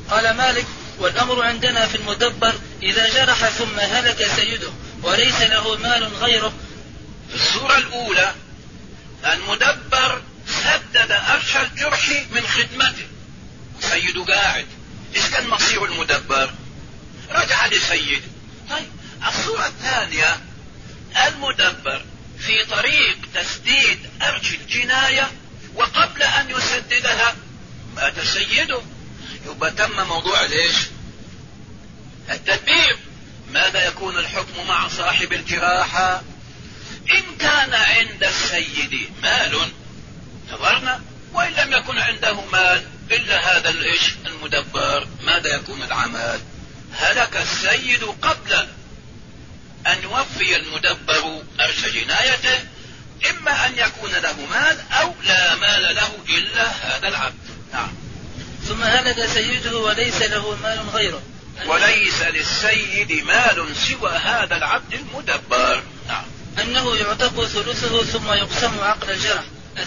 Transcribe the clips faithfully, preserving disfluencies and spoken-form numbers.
قال مالك: والأمر عندنا في المدبر إذا جرح ثم هلك سيده وليس له مال غيره. في الصورة الأولى المدبر سدد أرش الجرح من خدمته، سيده قاعد، إيش كان مصير المدبر؟ رجع لسيده. طيب الصورة الثانية المدبر في طريق تسديد أرش الجناية وقبل أن يسددها مات سيده، يبقى تم موضوع ليش؟ التدبير. ماذا يكون الحكم مع صاحب الجراحة؟ إن كان عند السيد مال نظرنا، وإن لم يكن عنده مال إلا هذا الإيش المدبر، ماذا يكون العمل؟ هلك السيد قبل أن يوفي المدبر أرش جنايته، إما أن يكون له مال أو لا مال له إلا هذا العبد. نعم. ثم هلك سيده وليس له مال غيره. وليس للسيد مال سوى هذا العبد المدبر. نعم. أنه يعتق ثلثه ثم يقسم عقل الجرح.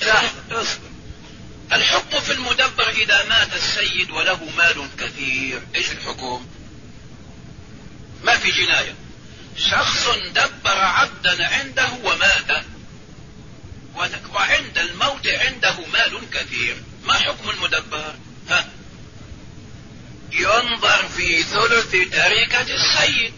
الحكم في المدبر إذا مات السيد وله مال كثير، إيش الحكم؟ ما في جناية، شخص دبر عبدا عنده ومات وعند الموت عنده مال كثير، ما حكم المدبر؟ ها؟ ينظر في ثلث تركة السيد،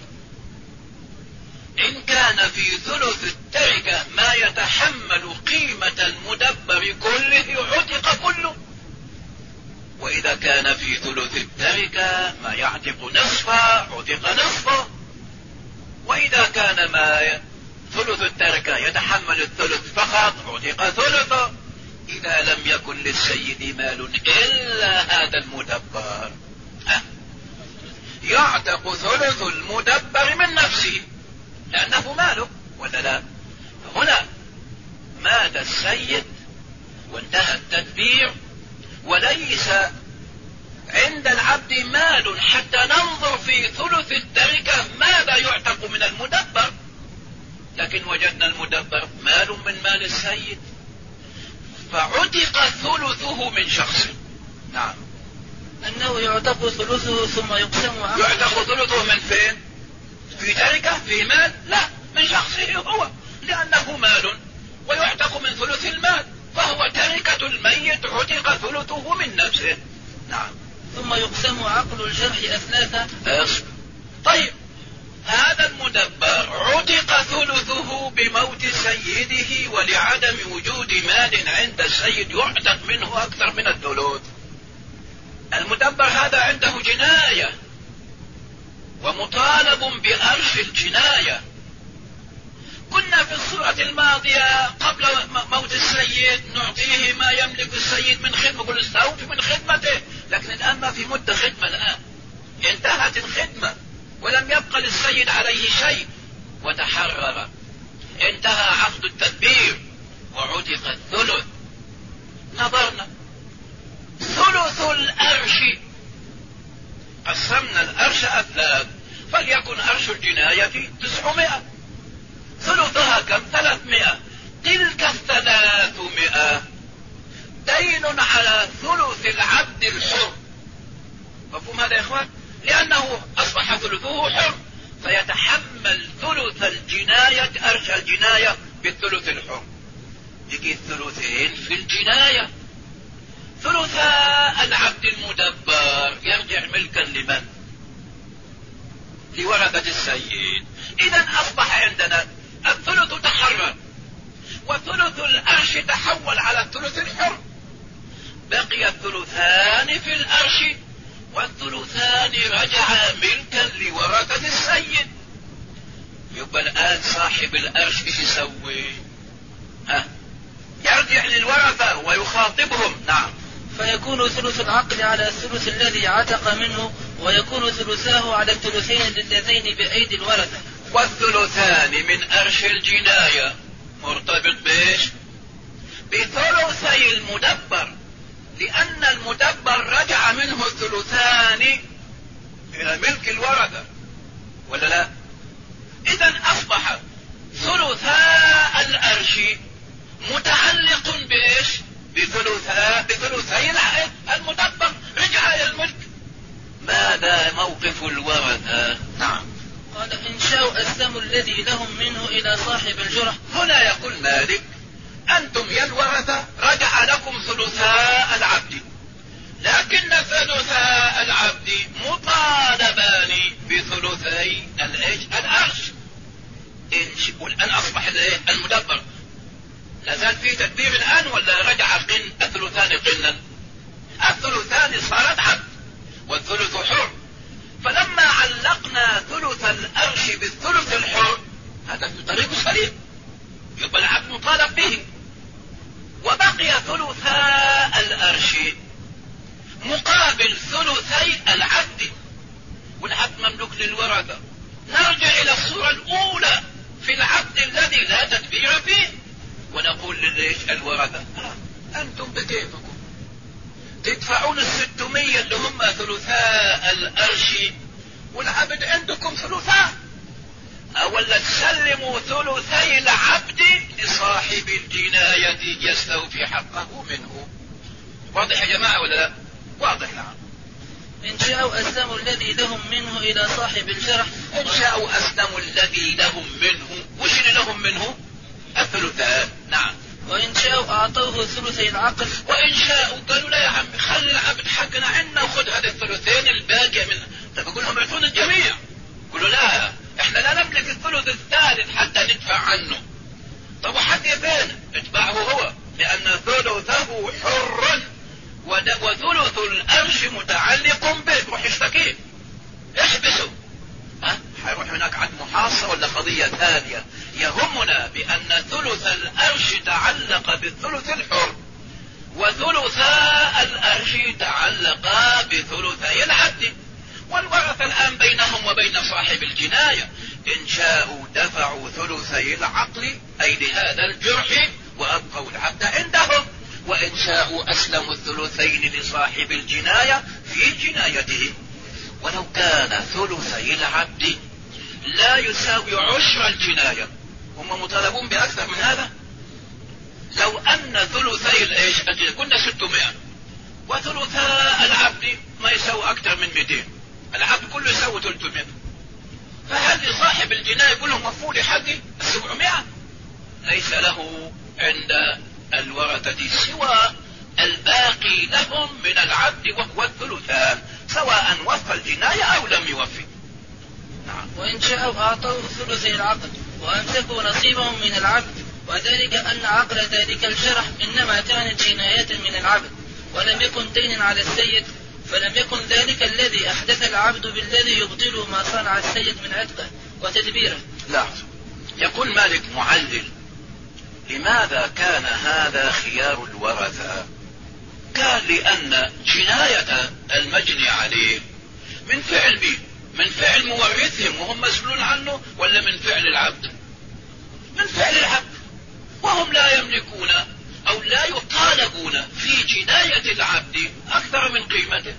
إن كان في ثلث التركة ما يتحمل قيمة المدبر كله عتق كله، وإذا كان في ثلث التركة ما يعتق نصفه عتق نصفه، وإذا كان ما ثلث التركة يتحمل الثلث فقط عتق ثلثه. إذا لم يكن للسيد مال إلا هذا المدبر يعتق ثلث المدبر من نفسه لأنه ماله، ولا لا؟ هنا مات السيد وانتهى التدبير وليس عند العبد مال حتى ننظر في ثلث التركة ماذا يعتق من المدبر، لكن وجدنا المدبر مال من مال السيد فعتق ثلثه من شخص. نعم. أنه يعتق ثلثه ثم يقسم عقل. يعتق ثلثه من فين؟ في تركة؟ في مال؟ لا، من شخصه هو، لأنه مال ويعتق من ثلث المال، فهو تركة الميت عتق ثلثه من نفسه. نعم. ثم يقسم عقل الجرح أثلاثا. طيب هذا المدبر عتق ثلثه بموت سيده ولعدم وجود مال عند السيد يعتق منه أكثر من الثلث. المدبر هذا عنده جناية ومطالب بأرش الجناية. كنا في الصورة الماضية قبل موت السيد نعطيه ما يملك السيد من خدمة، كل استوف من خدمته، لكن الآن ما في مدة خدمة، الآن انتهت الخدمة ولم يبقى للسيد عليه شيء وتحرر، انتهى عقد التدبير وعتق الثلث. نظرنا ثلث الأرش، قسمنا الأرش أثلاث، فليكن أرش الجناية تسعمائة، ثلثها كم؟ ثلاثمائة. تلك الثلاثمائة دين على ثلث العبد الحر. مفهوم هذا يا إخوان؟ لأنه أصبح ثلثه حر فيتحمل ثلث الجناية، أرش الجناية بالثلث الحر. يجي الثلثين في الجناية، ثلثا العبد المدبر يرجع ملكا لمن؟ لورثة السيد. إذا أصبح عندنا الثلث تحرر وثلث الأرش تحول على الثلث الحر، بقي الثلثان في الأرش والثلثان رجعا ملكا لورثة السيد. يبقى الآن صاحب الأرش ايش يسوي؟ ها؟ يرجع للورثة ويخاطبهم. نعم. فيكون ثلث العقل على الثلث الذي عتق منه، ويكون ثلثاه على الثلثين اللذين بأيدي الورثة. والثلثان من أرش الجناية مرتبط بإيش؟ بثلثي المدبر، لأن المدبر رجع منه الثلثان إلى ملك الورثة، ولا لا؟ إذن أصبح ثلثا الأرش متعلق بإيش؟ بثلثا بثلثي المدبر، رجع إلى الملك. هذا موقف الورثة. نعم. قال إن شاءوا أسلموا الذي لهم منه إلى صاحب الجرح. هنا يقول مالك أنتم يا الورثة رجع لكم ثلثاء العبد، لكن ثلثاء العبد مطالبان بثلثي الأرش. والآن أصبح المدبر لازال في تدبير الآن ولا رجع قن الثلثان قنا؟ الثلثان صارت عبد والثلث حر، فلما علقنا ثلث الأرش بالثلث الحر هذا في طريق سليم، يبقى العبد مطالب به. وبقي ثلثاء الأرش مقابل ثلثي العبد، والعبد مملوك للورثة. نرجع إلى الصورة الأولى في العبد الذي لا تدبير فيه، ونقول لليش الورثة أنتم بكيفكم تدفعون الستمية اللي هم ثلثاء الأرش والعبد عندكم ثلثاء، أولا تسلموا ثلثي العبد لصاحب الجناية يستوفي حقه منه. واضح يا جماعة ولا لا؟ واضح. نعم. إن شاءوا أسلموا الذي لهم منه إلى صاحب الجرح. إن شاءوا أسلموا الذي لهم منه، وش اللي لهم منه؟ الثلثان. نعم. وإن شاءوا أعطوه ثلثي العقل. وإن شاءوا قالوا لا يا عم خلي العبد حقنا عنا وخذ هذه الثلثين الباقية منه. طب أقول لهم اعطونا الجميع، قالوا لا احنا لا نملك الثلث الثالث حتى ندفع عنه. طب وحد يبين اتبعه هو، لأن ثلثه حر وثلث الأرش متعلق به. روح اشتكيه احبسه، ها حيروح هناك عن محاصة ولا قضية ثانية. يهمنا بأن ثلث الأرش تعلق بالثلث الحر، وثلثاء الأرش تعلقا بثلثي العبد، والورثة الآن بينهم وبين صاحب الجناية. إن شاءوا دفعوا ثلثي العقل أي لهذا الجرح وأبقوا العبد عندهم، وإن شاءوا أسلموا الثلثين لصاحب الجناية في جنايته. ولو كان ثلثي العبد لا يساوي عشر الجناية، هم مطالبون بأكثر من هذا. لو أن ثلثي الإيش كنا ستمائة وثلثاء العبد ما يساوي أكثر من مئتين، العبد كله يساوي ثلاثمائة، فهل لصاحب الجناية يقول لهم وفوا لي حقي سبعمائة؟ ليس له عند الورثة سوى الباقي لهم من العبد وهو الثلثان، سواء وفى الجناية أو لم يوفي. نعم. وإن شاءوا أعطوه ثلثي العقل وأمسكوا نصيبهم من العبد، وذلك أن عقل ذلك الجرح إنما كانت جناية من العبد ولم يكن دين على السيد، فلم يكن ذلك الذي أحدث العبد بالذي يبطل ما صنع السيد من عتقه وتدبيره. لا، يقول مالك معلل لماذا كان هذا خيار الورثة؟ قال لأن جناية المجني عليه من فعل به من فعل مورثهم وهم مسؤولون عنه، ولا من فعل العبد؟ من فعل العبد، وهم لا يملكون أو لا يطالبون في جناية العبد أكثر من قيمته،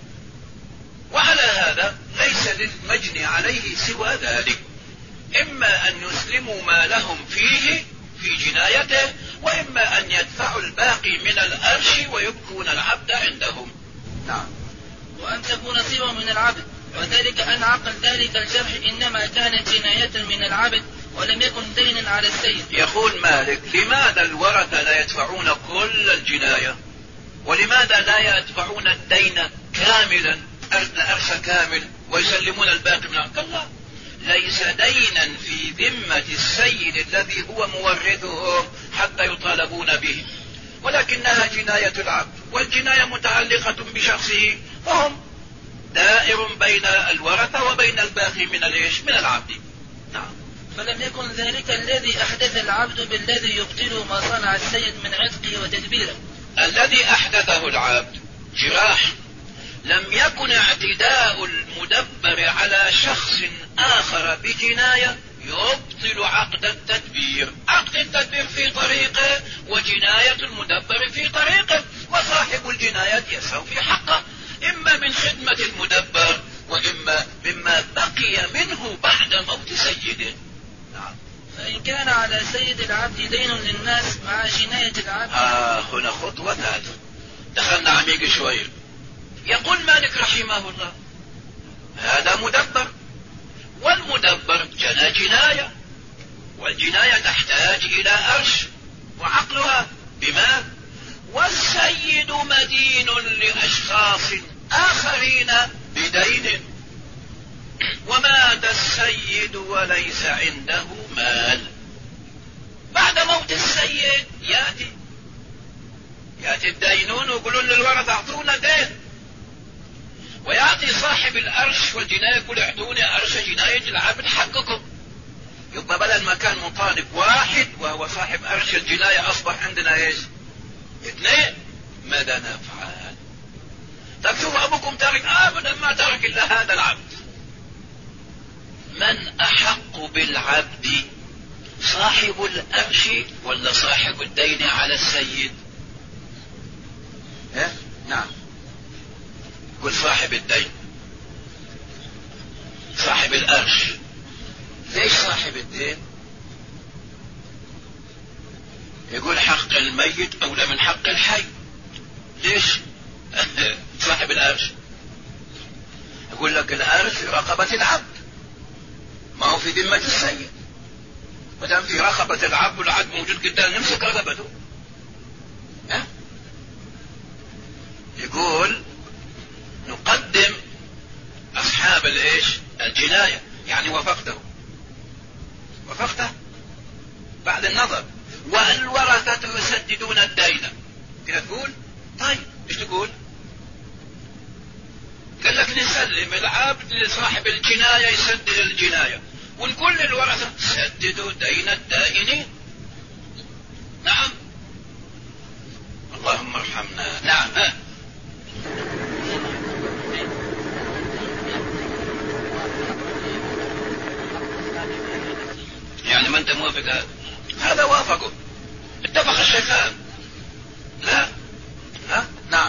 وعلى هذا ليس للمجني عليه سوى ذلك، إما أن يسلموا ما لهم فيه في جنايته، وإما أن يدفعوا الباقي من الأرش ويبقون العبد عندهم. نعم. وأمسكوا نصيبهم من العبد، وذلك أن عقل ذلك الجرح إنما كانت جناية من العبد ولم يكن دين على السيد. يقول مالك لماذا الورثة لا يدفعون كل الجناية، ولماذا لا يدفعون الدين كاملا الأرش كامل ويسلمون الباقي من عقل الله؟ ليس دينا في ذمة السيد الذي هو مورثهم حتى يطالبون به، ولكنها جناية العبد، والجناية متعلقة بشخصه، فهم دائر بين الورثة وبين الباقي من الإيش من العبد. نعم. فلم يكن ذلك الذي أحدث العبد بالذي يبطل ما صنع السيد من عتقه وتدبيره. الذي أحدثه العبد جراح، لم يكن اعتداء المدبر على شخص آخر بجناية يبطل عقد التدبير. عقد التدبير في طريقه وجناية المدبر في طريقه، وصاحب الجناية يستوفي حقه إما من خدمة المدبر وإما مما بقي منه بعد موت سيده. نعم. فإن كان على سيد العبد دين للناس مع جناية العبد. آه هنا خطوة ثالثة، دخلنا عميق شوية. يقول مالك رحمه الله هذا مدبر، والمدبر جنى جناية، والجناية تحتاج إلى أرش وعقلها بما، والسيد مدين لأشخاص آخرين بدين، ومات السيد وليس عنده مال. بعد موت السيد يأتي يأتي الدينون ويقولون للورثة اعطونا دين، ويأتي صاحب الأرش والجناية يقول اعطوني أرش جناية العبد حقكم. يبقى بدل ما كان مطالب واحد وهو صاحب أرش الجناية أصبح عندنا ايش؟ اثنين. ماذا نفعل؟ طيب شوفوا أبوكم تارك، أبدا ما ترك إلا هذا العبد. من أحق بالعبد، صاحب الأرش ولا صاحب الدين على السيد؟ ها؟ نعم، قل صاحب الدين، صاحب الأرش. ليش صاحب الدين؟ يقول حق الميت أولى من حق الحي. ليش؟ صاحب الأرش يقول لك الأرش في رقبة العبد، ما هو في ذمة السيد. ما دام في رقبة العبد والعبد موجود قدام نمسك رقبته. ها؟ يقول نقدم أصحاب الإيش؟ الجناية. يعني وفقته وفقته بعد النظر، والورثة يسددون الدين. كده تقول طيب ايش تقول؟ قال لك نسلم العبد لصاحب الجناية يسدد الجناية، ونقول للورثة سددوا دين الدائنين. نعم، اللهم ارحمنا. نعم. ها. يعني ما انت موافق هذا؟ هذا وافقه، اتفق الشيخان. لا. ها؟ نعم.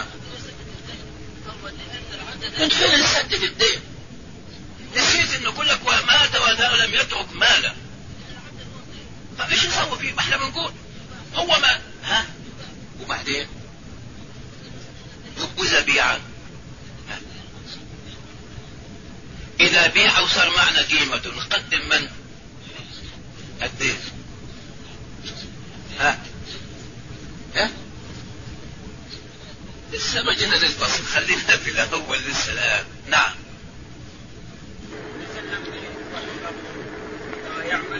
من فين نسدد الدين؟ نسيت انه يقول لك ومات ولم يترك مالا. طيب ايش نسوي فيه؟ ما احنا بنقول هو ما ها وبعدين يبقى بيعا. اذا بيع وصار معنا قيمة نقدم من؟ الدين. ها ها لسه ما جينا للفصل، خلينا في الاول لسه الان. نعم. يعمل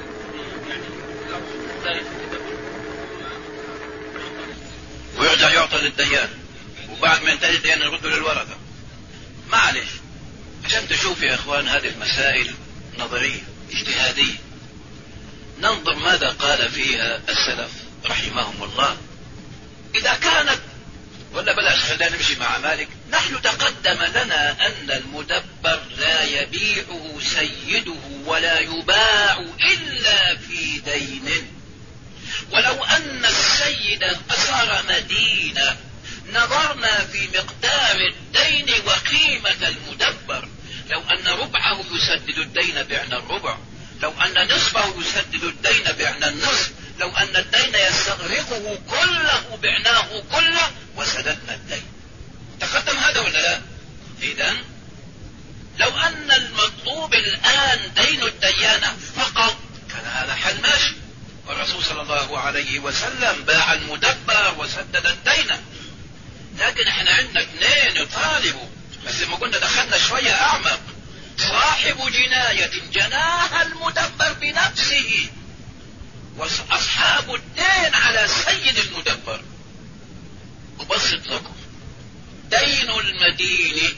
ويرجع يعطى للديان، وبعد ما ينتهي الديان يرده للورثة. معلش عشان تشوف يا اخوان هذه المسائل نظرية اجتهادية، ننظر ماذا قال فيها السلف رحمهم الله. اذا كانت ولا بلاش خلينا نمشي مع مالك. نحن تقدم لنا ان المدبر لا يبيعه سيده ولا يباع الا في دين، ولو ان السيد صار مدينة نظرنا في مقدار الدين وقيمة المدبر. لو ان ربعه يسدد الدين بعنا الربع، لو ان نصفه يسدد الدين بعنا النصف، لو ان الدين يستغرقه كله بعناه كله وسددنا الدين. تقدم هذا ولا لا؟ اذا لو ان المطلوب الان دين الديانة فقط كان هذا حل ماشي، والرسول صلى الله عليه وسلم باع المدبر وسدد الدين. لكن احنا عندنا اثنين يطالبوا، بس لما قلنا دخلنا شوية اعمق. صاحب جناية جناها المدبر بنفسه، واصحاب الدين على سيد المدبر. أبسط لكم، دين المدين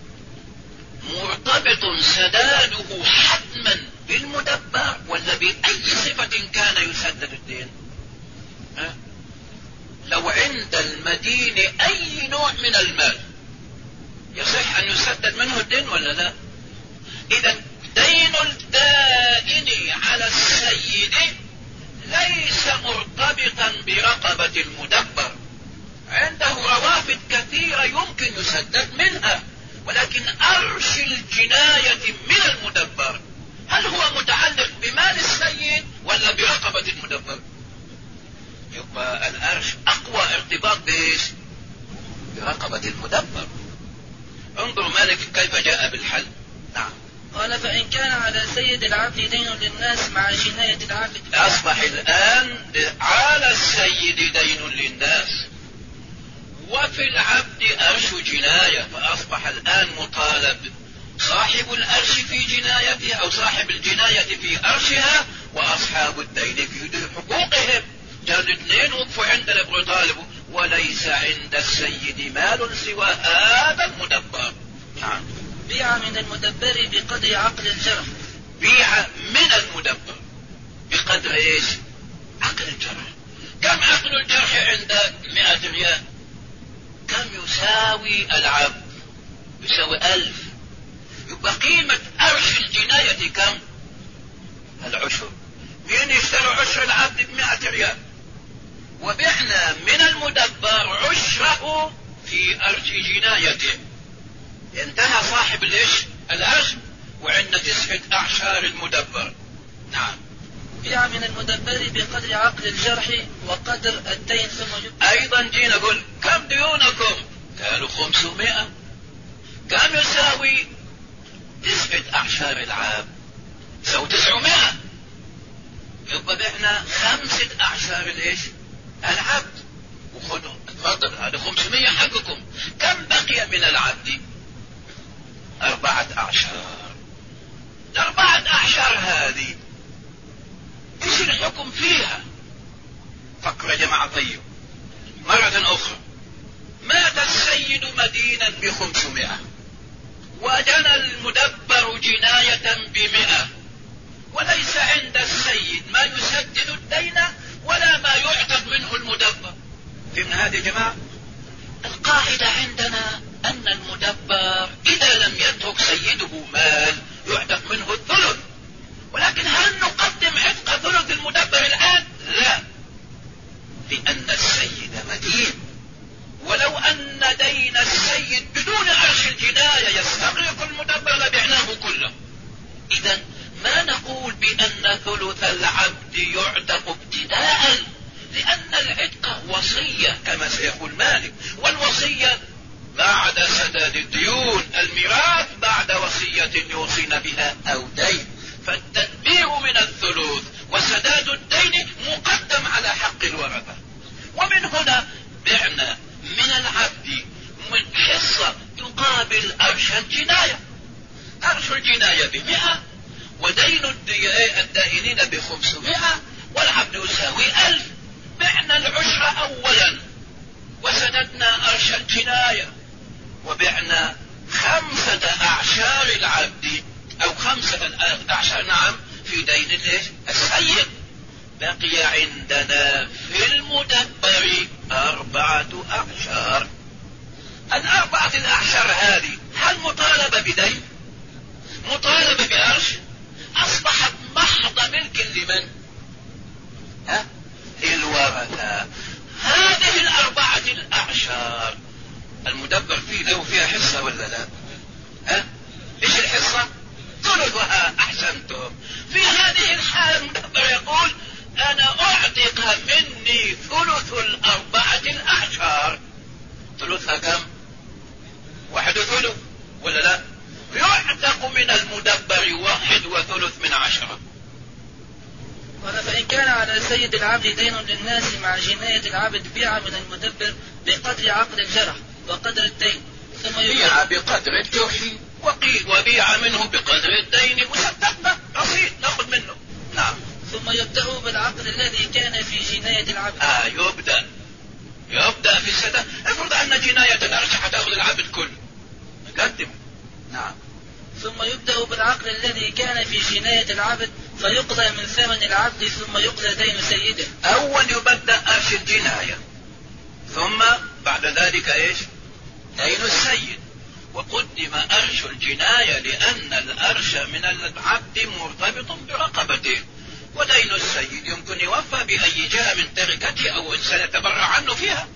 مرتبط سداده حتما بالمدبر ولا بأي صفة كان يسدد الدين؟ ها؟ لو عند المدين أي نوع من المال يصح أن يسدد منه الدين ولا لا؟ إذا دين الدائن على السيد ليس مرتبطا برقبة المدبر، عنده روافد كثيرة يمكن يسدد منها، ولكن أرش الجناية من المدبر هل هو متعلق بمال السيد ولا برقبة المدبر؟ يبقى الأرش أقوى ارتباط بإيش؟ برقبة المدبر. انظروا مالك كيف جاء بالحل. نعم. قال فإن كان على سيد العبد دين للناس مع جناية العبد. أصبح الآن على السيد دين للناس وفي العبد أرش جناية، فأصبح الآن مطالب صاحب الأرش في جنايته أو صاحب الجناية في أرشها وأصحاب الدين في حقوقهم. كان الاثنين وقفوا عند يطالبوا، وليس عند السيد مال سوى هذا المدبر. نعم. بيع من المدبر بقدر عقل الجرح. بيع من المدبر بقدر ايش؟ عقل الجرح. كم عقل الجرح عند مئة ريال؟ كم يساوي العبد؟ يساوي ألف. يبقى قيمة أرش الجناية كم؟ العشر. مين يشتري عشر العبد بمئة ريال؟ وبعنا من المدبر عشره في أرش جنايته. انتهى صاحب الايش؟ الأرش وعندنا تسعة أعشار المدبر. نعم. بيع من المدبر بقدر عقل الجرح وقدر الدين ثم يبقى. أيضا جينا نقول كم ديونكم؟ قالوا خمسمائة. كم يساوي تسعة أعشار العاب؟ يساوي تسعمائة. يبقى بعنا خمسة أعشار الايش؟ العبد. وخذوا تفضل هذا خمسمائة حقكم. كم بقي من العبد؟ أربعة أعشار. الأربعة أعشار هذه إيش الحكم فيها؟ فكروا يا جماعة. طيب مرة أخرى، مات السيد مدينا بخمسمائة وجنى المدبر جناية بمئة، وليس عند السيد ما يسدد الدين ولا ما يعتق منه المدبر. فهمنا هذه يا جماعة؟ القاعدة عندنا أن المدبر إذا لم يترك سيده مال يعتق منه الثلث. ولكن هل نقدم عتق ثلث المدبر الآن؟ لا، لأن السيد مدين، ولو أن دين السيد بدون عرش الجناية يستغرق المدبر لبعناه كله. إذا ما نقول بأن ثلث العبد يعتق ابتداء، لأن العتق وصية كما سيقول مالك، والوصية بعد سداد الديون، الميراث بعد وصية يوصين بها أو دين، فالتدبير من الثلث وسداد الدين مقدم على حق الورثة. ومن هنا بعنا من العبد من حصة تقابل أرش الجناية. أرش الجناية بمئة ودين الدائنين بخمسمائة والعبد يساوي ألف. بعنا العشر أولا وسددنا أرش الجناية وبعنا خمسة أعشار العبد أو خمسة أعشار نعم في دين السيد. بقي عندنا في المدبر أربعة أعشار. الأربعة الأعشار هذه هل مطالبة بدين؟ مطالبة بأرش؟ أصبحت محض ملك لمن؟ ها؟ الورثة. هذه الأربعة الأعشار المدبر فيه له فيها حصة ولا لا؟ ها؟ إيش الحصة؟ ثلثها. أحسنتم. في هذه الحالة المدبر يقول أنا أعتق مني ثلث الأربعة الأعشار. ثلثها كم؟ واحد وثلث ولا لا؟ يعتق من المدبر واحد وثلث من عشرة. قال فإن كان على سيد العبد دين للناس مع جناية العبد بيع من المدبر بقدر عقد الجرح وقدر الدين ثم بيع بقدر الجرح وبيع منه بقدر الدين مسددنا رصيد ناخذ منه. نعم. ثم يبدأ بالعقد الذي كان في جناية العبد. آه يبدأ يبدأ في السداد. افرض أن جناية الأرش حتأخذ العبد كله قدم. نعم. ثم يبدأ بالعقد الذي كان في جناية العبد فيقضى من ثمن العبد ثم يقضى دين سيده. أول يبدأ أرش الجناية ثم بعد ذلك إيش؟ دين السيد. وقدم أرش الجناية لأن الأرش من العبد مرتبط برقبته، ودين السيد يمكن يوفى بأي جهة من تركته أو إنسان يتبرع عنه فيها.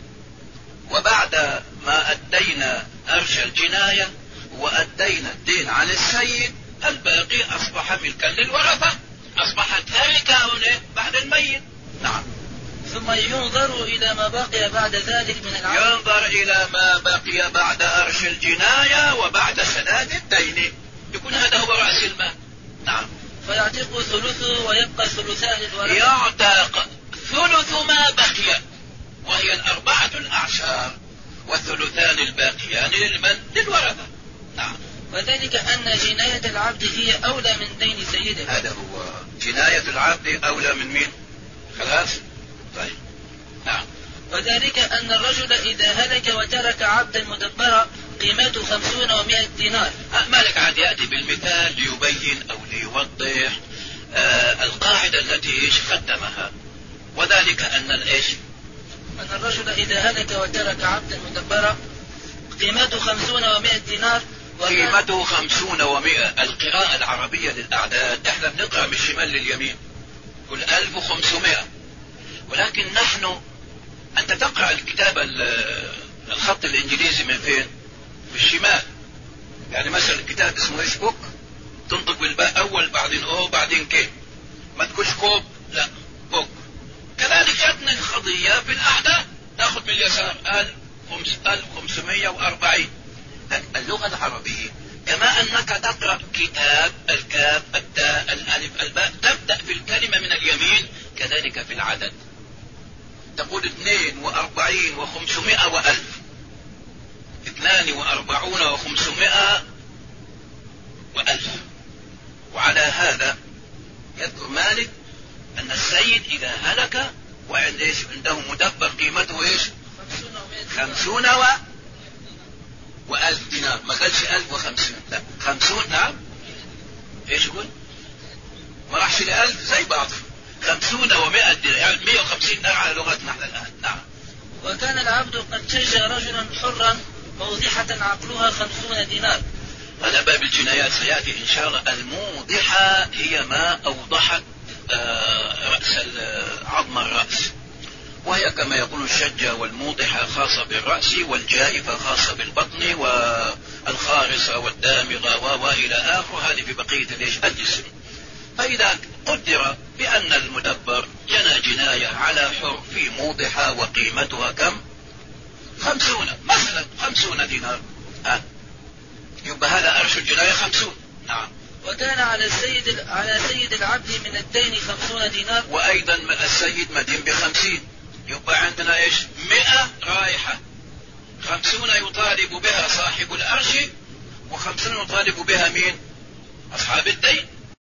وبعد ما أدينا أرش الجناية وأدينا الدين عن السيد الباقي أصبح ملكا للورثة، أصبحت تركة بعد الميت. نعم. ثم ينظر إلى ما بقي بعد ذلك من العبد. ينظر إلى ما بقي بعد أرش الجناية وبعد سداد الدين، يكون هذا هو رأس رأس المال. نعم. فيعتق ثلثه ويبقى ثلثان للورثة. يعتق ثلث ما بقي وهي الأربعة الأعشار، والثلثان الباقيان للمن؟ للورثة. نعم. وذلك أن جناية العبد هي أولى من دين سيده. هذا هو، جناية العبد أولى من مين؟ خلاص. طيب. نعم. وذلك أن الرجل إذا هلك وترك عبدا مدبرا قيمته خمسون ومائة دينار. مالك عاد يأتي بالمثال ليبين أو ليوضح آه القاعدة التي إيش قدمها، وذلك أن الإيش؟ أن الرجل إذا هلك وترك عبدا مدبرا قيمته خمسون ومائة دينار. قيمته خمسون ومائة. القراءة العربية للأعداد احنا بنقرأ من الشمال لليمين، كل ألف وخمسمائة، ولكن نحن أنت تقرأ الكتاب الخط الإنجليزي من فين؟ من الشمال. يعني مثلا الكتاب اسمه ايش؟ بوك، تنطق بالباء أول بعدين أو بعدين كي، ما تقولش كوب، لا بوك. كذلك جاتنا القضية في الأعداد، تأخذ باليسار ألف وخمسمائة وأربعين. اللغة العربية كما أنك تقرأ كتاب الكاف التاء الألف الباء تبدأ في الكلمة من اليمين، كذلك في العدد تقول اثنين وأربعين وخمسمائة وألف، اثنان وأربعون وخمسمائة وألف. وعلى هذا يذكر مالك أن السيد إذا هلك وعند إيش عنده مدبر قيمته إيش؟ خمسون و وألف دينار، ما قالش ألف وخمسين، لا خمسون. نعم. إيش يقول؟ ما راحش لألف زي بعض، خمسون ومائة دينار، يعني مئة وخمسين دينار على لغتنا احنا الآن. نعم. وكان العبد قد شجى رجلا حرا موضحة عقلها خمسون دينار. هذا باب الجنايات سيأتي إن شاء الله. الموضحة هي ما أوضحت رأس عظم الرأس، وهي كما يقول الشجة والموضحة خاصة بالرأس، والجائفة خاصة بالبطن، والخارصة والدامغة وإلى آخر، هذه في بقية الجسم. فإذا قدر بأن المدبر جنى جناية على حر في موضحة وقيمتها كم؟ خمسون مثلا، خمسون دينار، ها يبقى هذا أرش الجناية خمسون. نعم. وكان على السيد على سيد العبد من الدين خمسون دينار، وأيضا السيد مدين بخمسين، يبقى عندنا إيش؟ مئة رايحة، خمسون يطالب بها صاحب الأرش، وخمسون يطالب بها مين؟ أصحاب الدين.